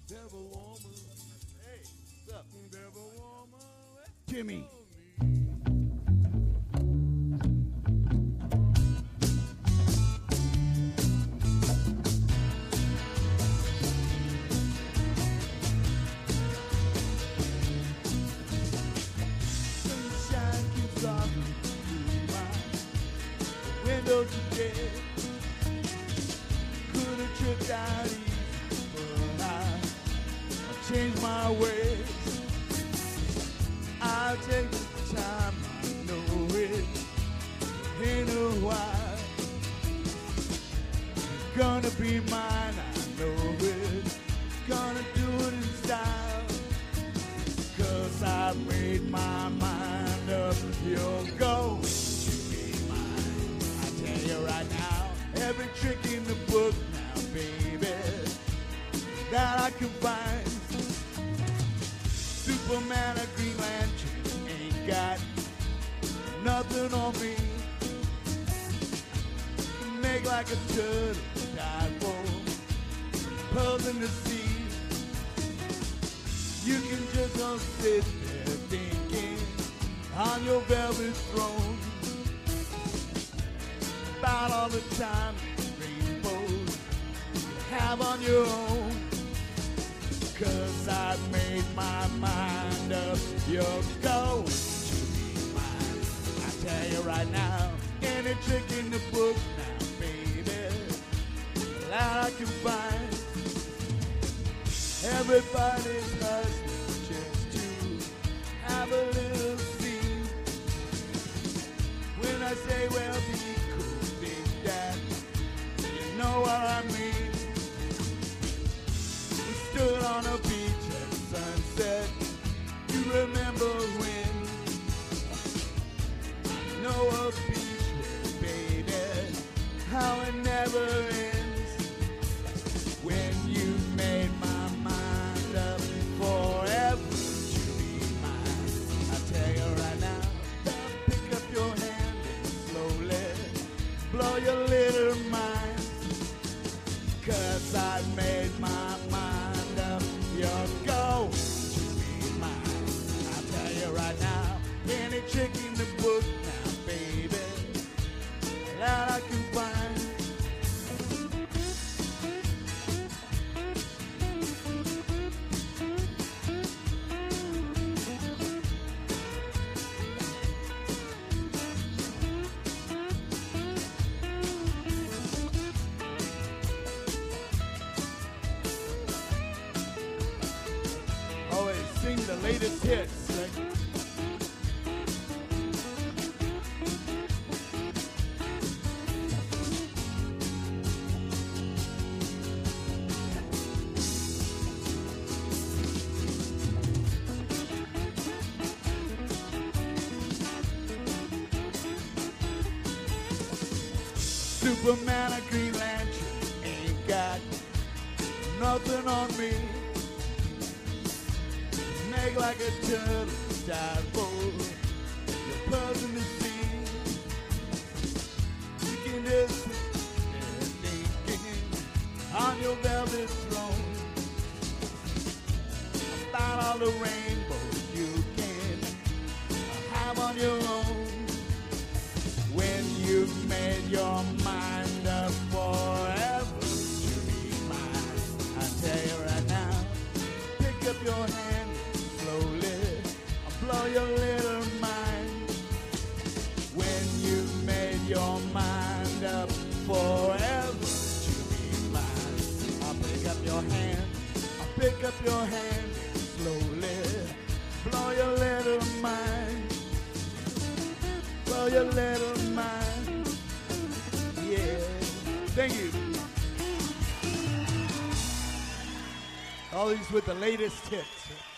Devil woman. Hey, what's up? Devil woman. Jimmy. Sunshine keeps dropping through my window today. Could have tripped out easy, but I changed my ways. I'll take the time, I know it ain't a while. Gonna be mine, I know it. Gonna do it in style. 'Cause I made my mind up. You're going to be mine. I tell you right now, every trick in the book now, baby, that I can find. Superman or Green Lantern ain't got nothing on me. Make like a turtle, dive for pearls in the sea. You can just don't sit there thinking on your velvet throne about all the time rainbows you have on your own. 'Cause I made my mind up, you're going to be mine. I tell you right now, any trick in the book now, baby, that I can find. Everybody's hustling just to have a little scene. When I say, well, be cool, big dad, you know what I mean. We stood on a beach at sunset. You remember when? I know a beach, baby, how it never ends. When you made my mind up forever to be mine. I tell you right now, pick up your hand and slowly blow your little mind. 'Cause I made my mind up, you're going to be mine. I tell you right now, any trick in the book now, baby, that I can find. Always sing the latest hits. Superman or Green Lantern ain't got nothing on me. Make like a turtle, dive for the pearls in the sea. You can just sit there thinking on your velvet throne about all the rainbows you can have on your own. When you've made your mind up forever to be mine, I tell you right now, pick up your hand slowly, blow your little mind. When you've made your mind up forever to be mine, I'll pick up your hand, I'll pick up your hand slowly, blow your little mind, blow your little mind. Yeah, thank you. All these with the latest hits.